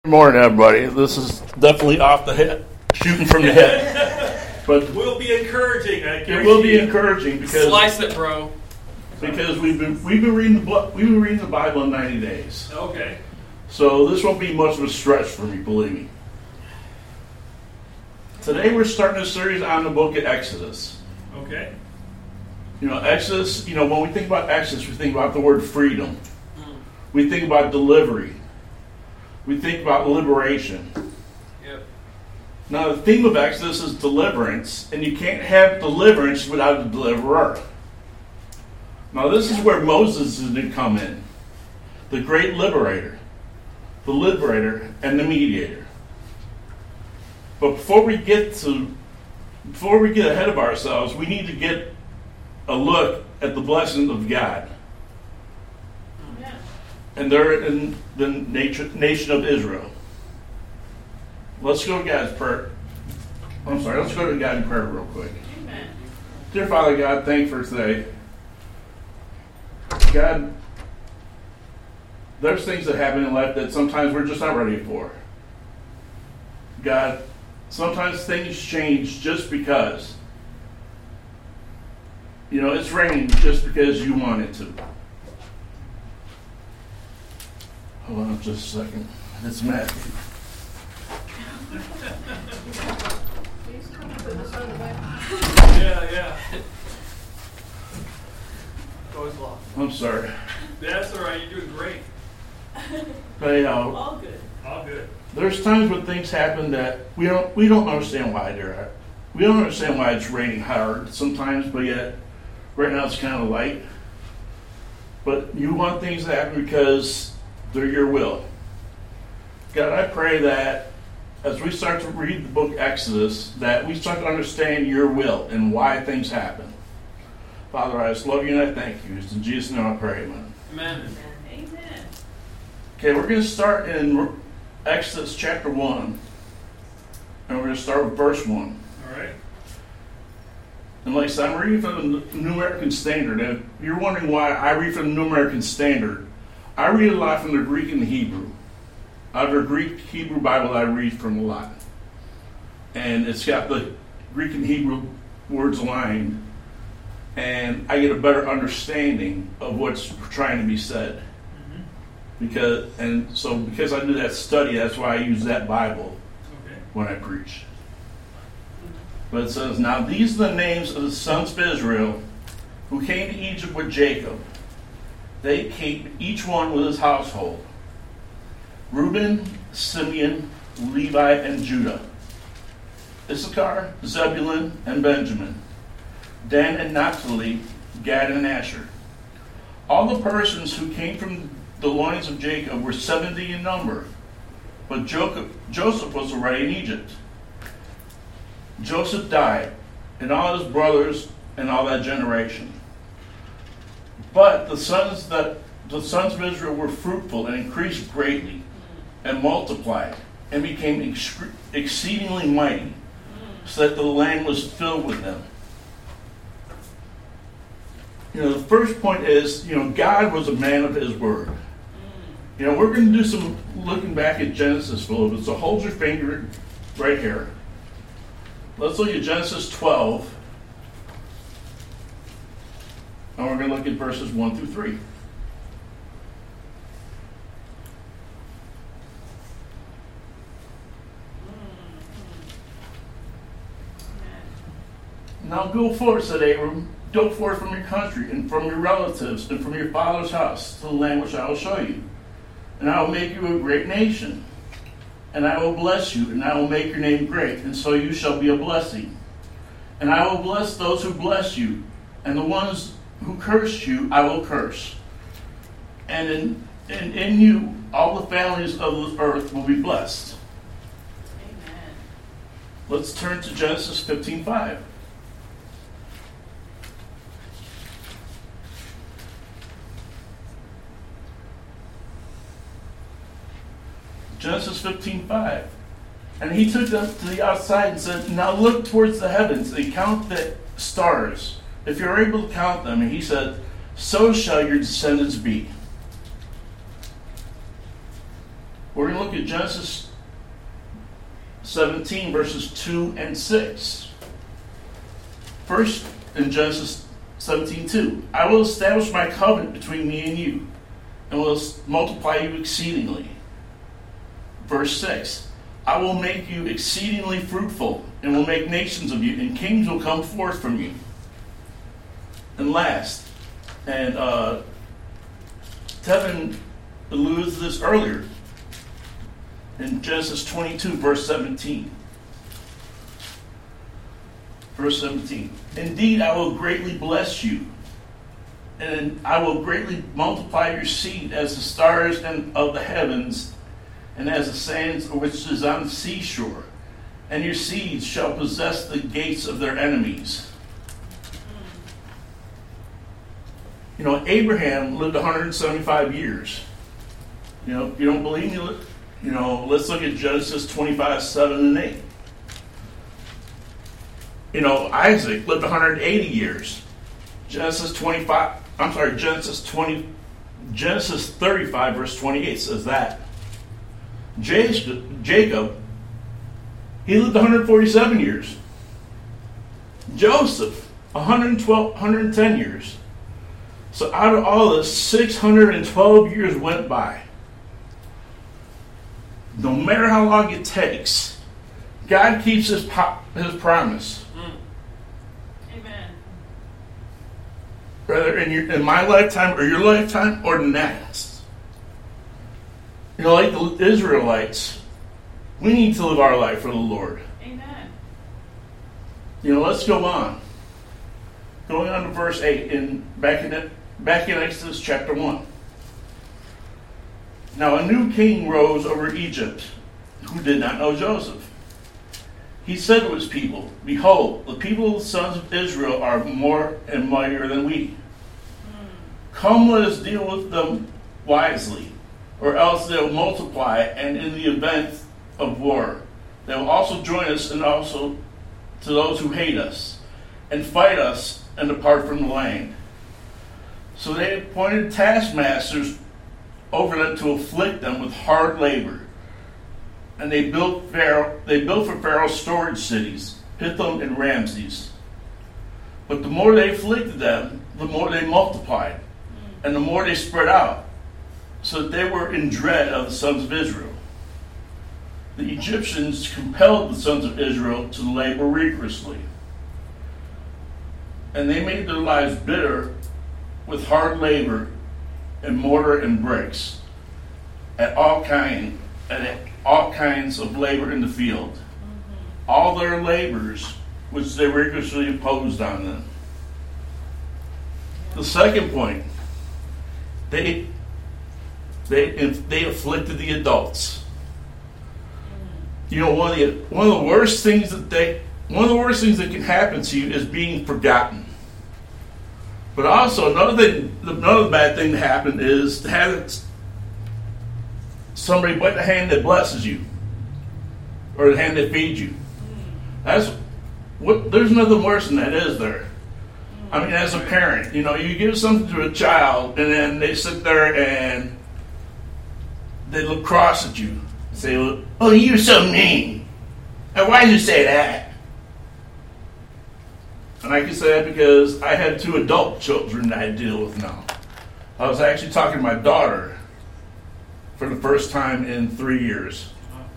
Good morning, everybody. This is definitely off the hip, shooting from the hip. But will be encouraging. It will be encouraging because slice it, bro. Because we've been reading the Bible in 90 days. Okay. So this won't be much of a stretch for me, believe me. Today we're starting a series on the book of Exodus. Okay. Exodus. When we think about Exodus, we think about the word freedom. We think about delivery. We think about liberation. Yep. Now, the theme of Exodus is deliverance, and you can't have deliverance without a deliverer. Now, this is where Moses is going to come in, the great liberator and the mediator. But before we get ahead of ourselves, we need to get a look at the blessings of God. And they're in the nation of Israel. Let's go to God's prayer. Let's go to God in prayer real quick. Amen. Dear Father God, thank you for today. God, there's things that happen in life that sometimes we're just not ready for. God, sometimes things change just because. It's raining just because you want it to. Hold on just a second. It's Matthew. Yeah. Always lost. I'm sorry. That's all right. You're doing great. But anyhow, All good. All good. there's times when things happen that we don't understand why they're at. We don't understand why it's raining hard sometimes, but yet right now it's kind of light. But you want things to happen because they're your will. God, I pray that as we start to read the book Exodus, that we start to understand your will and why things happen. Father, I just love you and I thank you. It's in Jesus' name I pray, amen. Amen. Amen. Okay, we're going to start in Exodus chapter 1. And we're going to start with verse 1. All right. And like I said, I'm reading from the New American Standard. And if you're wondering why I read from the New American Standard, I read a lot from the Greek and the Hebrew. Out of the Greek Hebrew Bible, I read from a lot. And it's got the Greek and Hebrew words aligned. And I get a better understanding of what's trying to be said. Because I do that study, that's why I use that Bible when I preach. But it says, now these are the names of the sons of Israel who came to Egypt with Jacob. They came, each one with his household. Reuben, Simeon, Levi, and Judah. Issachar, Zebulun, and Benjamin. Dan and Naphtali, Gad and Asher. All the persons who came from the loins of Jacob were 70 in number. But Joseph was already in Egypt. Joseph died, and all his brothers and all that generation. But the sons of Israel were fruitful and increased greatly, and multiplied, and became exceedingly mighty, so that the land was filled with them. The first point is, God was a man of his word. We're going to do some looking back at Genesis a little bit, so hold your finger right here. Let's look at Genesis 12. And we're going to look at verses 1 through 3. Now go forth, said Abram. Go forth from your country, and from your relatives, and from your father's house, to the land which I will show you. And I will make you a great nation. And I will bless you, and I will make your name great, and so you shall be a blessing. And I will bless those who bless you, and the ones who curse you I will curse. And in you all the families of the earth will be blessed. Amen. Let's turn to Genesis 15:5. Genesis 15:5. And he took them to the outside and said, now look towards the heavens and count the stars, if you're able to count them. And he said, so shall your descendants be. We're going to look at Genesis 17, verses 2 and 6. First, in Genesis 17:2, I will establish my covenant between me and you, and will multiply you exceedingly. Verse 6, I will make you exceedingly fruitful, and will make nations of you, and kings will come forth from you. And last, and Tevin alluded to this earlier, in Genesis 22, verse 17. Verse 17. Indeed, I will greatly bless you, and I will greatly multiply your seed as the stars of the heavens, and as the sands which is on the seashore. And your seeds shall possess the gates of their enemies. You know, Abraham lived 175 years. You know, if you don't believe me, let's look at Genesis 25, 7 and 8. You know, Isaac lived 180 years. Genesis 35 verse 28 says that. Jacob, he lived 147 years. Joseph, 110 years. So out of all this, 612 years went by. No matter how long it takes, God keeps his promise. Amen. Whether in my lifetime or your lifetime or the next. You know, like the Israelites, we need to live our life for the Lord. Amen. You know, let's go on. Going on to verse 8 back in Exodus chapter 1. Now a new king rose over Egypt, who did not know Joseph. He said to his people, behold, the people of the sons of Israel are more and mightier than we. Come, let us deal with them wisely, or else they will multiply, and in the event of war, they will also join us, and also to those who hate us, and fight us, and depart from the land. So they appointed taskmasters over them to afflict them with hard labor. And they built for Pharaoh storage cities, Pithom and Ramses. But the more they afflicted them, the more they multiplied, and the more they spread out, so that they were in dread of the sons of Israel. The Egyptians compelled the sons of Israel to labor rigorously, and they made their lives bitter with hard labor and mortar and bricks, at all kinds of labor in the field. All their labors which they rigorously imposed on them. The second point, they afflicted the adults. You know, one of the worst things that can happen to you is being forgotten. But also another bad thing to happen is to have somebody bite the hand that blesses you, or the hand that feeds you. There's nothing worse than that, is there? I mean, as a parent, you know, you give something to a child, and then they sit there and they look cross at you and say, "Oh, you're so mean. And why did you say that?" And I can say that because I had 2 adult children that I deal with now. I was actually talking to my daughter for the first time in 3 years.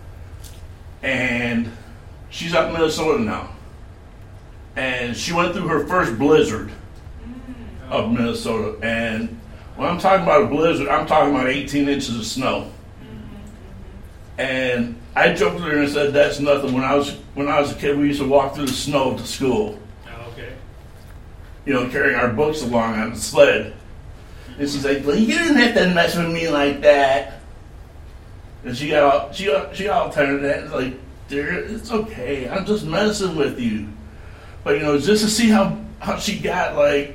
And she's up in Minnesota now. And she went through her first blizzard of Minnesota. And when I'm talking about a blizzard, I'm talking about 18 inches of snow. And I joked with her and said, that's nothing. When I was a kid, we used to walk through the snow to school. Okay. You know, carrying our books along on the sled. And she's like, well, you didn't have to mess with me like that. And she got all tired of that. It's like, dear, it's okay. I'm just messing with you. But, you know, just to see how she got, like,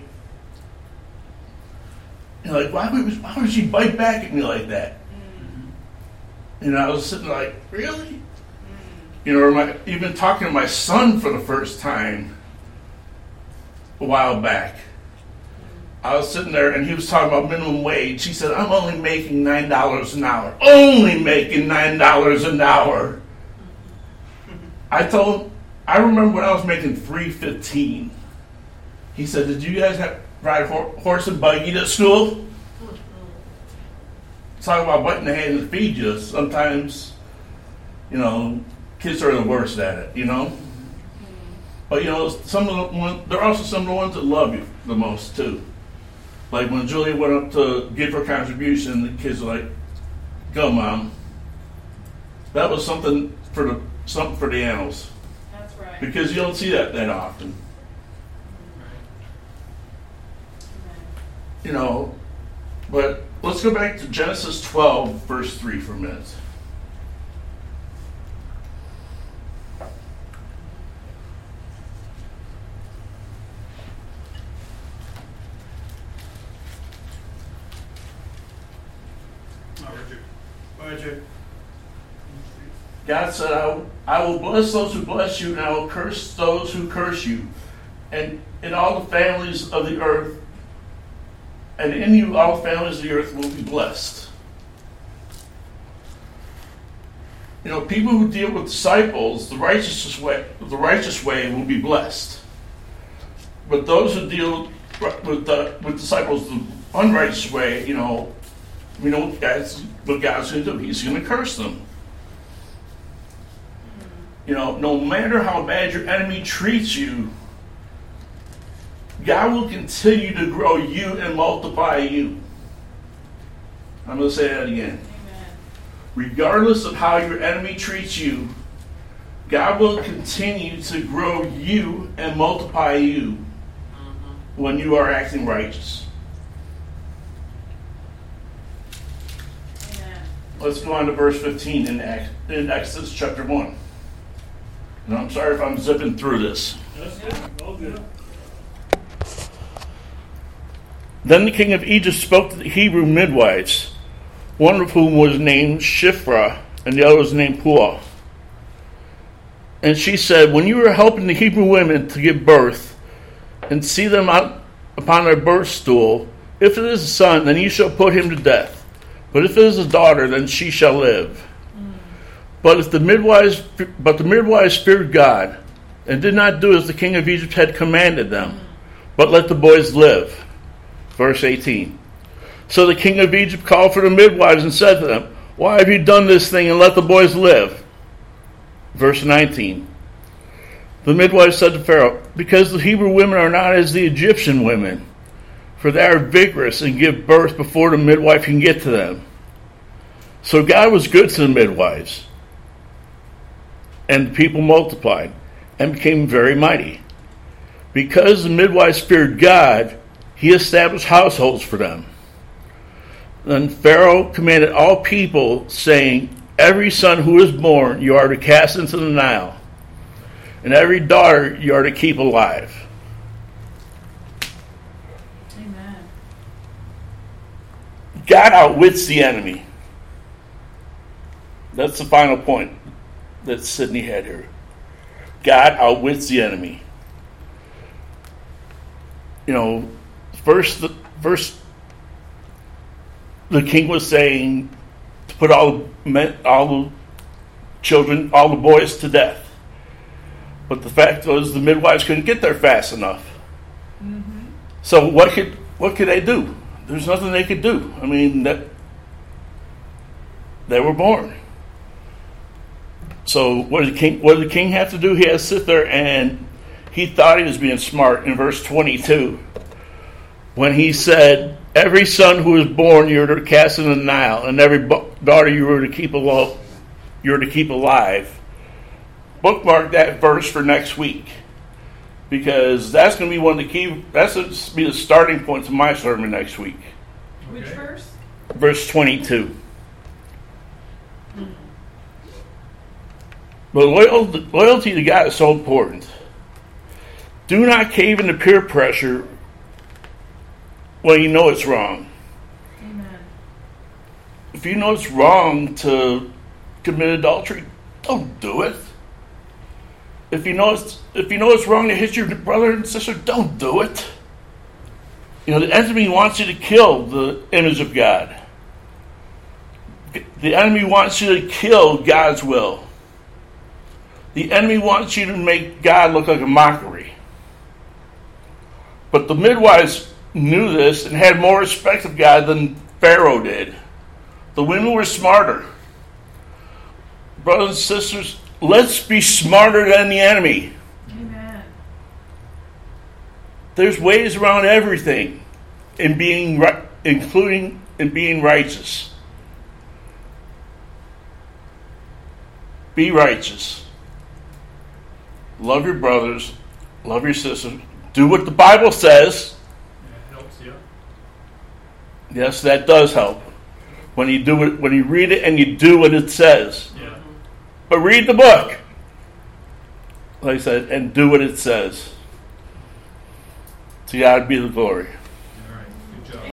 you know, like, why would she bite back at me like that? You know, I was sitting like, really? You know, or even talking to my son for the first time a while back. I was sitting there and he was talking about minimum wage. He said, I'm only making $9 an hour. Only making $9 an hour. I remember when I was making $3.15. He said, did you guys ride horse and buggy to school? Talk about biting the hand that feeds you. Sometimes, kids are the worst at it, But, there are also some of the ones that love you the most, too. Like when Julia went up to give her contribution, the kids were like, go, Mom. That was something for the animals. That's right. Because you don't see that often. But let's go back to Genesis 12, verse 3 for a minute. God said, I will bless those who bless you, and I will curse those who curse you. And in all the families of the earth, and in you all the families of the earth will be blessed. People who deal with disciples, the righteous way will be blessed. But those who deal with disciples the unrighteous way, we know what God's going to do. He's going to curse them. No matter how bad your enemy treats you, God will continue to grow you and multiply you. I'm going to say that again. Amen. Regardless of how your enemy treats you, God will continue to grow you and multiply you when you are acting righteous. Amen. Let's go on to verse 15 in Exodus chapter 1. And I'm sorry if I'm zipping through this. That's good. All good. Then the king of Egypt spoke to the Hebrew midwives, one of whom was named Shiphrah, and the other was named Puah. And she said, when you are helping the Hebrew women to give birth, and see them out upon their birth stool, if it is a son, then you shall put him to death. But if it is a daughter, then she shall live. But the midwives feared God, and did not do as the king of Egypt had commanded them, but let the boys live. Verse 18. So the king of Egypt called for the midwives and said to them, why have you done this thing and let the boys live? Verse 19. The midwives said to Pharaoh, because the Hebrew women are not as the Egyptian women, for they are vigorous and give birth before the midwife can get to them. So God was good to the midwives. And the people multiplied and became very mighty. Because the midwives feared God, he established households for them. Then Pharaoh commanded all people, saying, every son who is born you are to cast into the Nile, and every daughter you are to keep alive. Amen. God outwits the enemy. That's the final point that Sydney had here. God outwits the enemy. First the king was saying to put all the children, all the boys to death. But the fact was the midwives couldn't get there fast enough. Mm-hmm. So what could they do? There's nothing they could do. I mean, they were born. So what did the king have to do? He had to sit there, and he thought he was being smart in verse 22 when he said, every son who is born you are to cast into the Nile, and every daughter you are to keep alive. Bookmark that verse for next week, because that's going to be one of the key. That's going to be the starting point to my sermon next week. Which verse? Verse 22. But loyalty to God is so important. Do not cave into peer pressure when you know it's wrong. Amen. If you know it's wrong to commit adultery, don't do it. If you know it's wrong to hit your brother and sister, don't do it. The enemy wants you to kill the image of God. The enemy wants you to kill God's will. The enemy wants you to make God look like a mockery. But the midwives knew this and had more respect of God than Pharaoh did. The women were smarter. Brothers and sisters, let's be smarter than the enemy. Amen. There's ways around everything, including in being righteous. Be righteous. Love your brothers. Love your sisters. Do what the Bible says. That helps you. Yes, that does help. When you do it, when you read it and you do what it says. Yeah. But read the book, like I said, and do what it says. To God be the glory.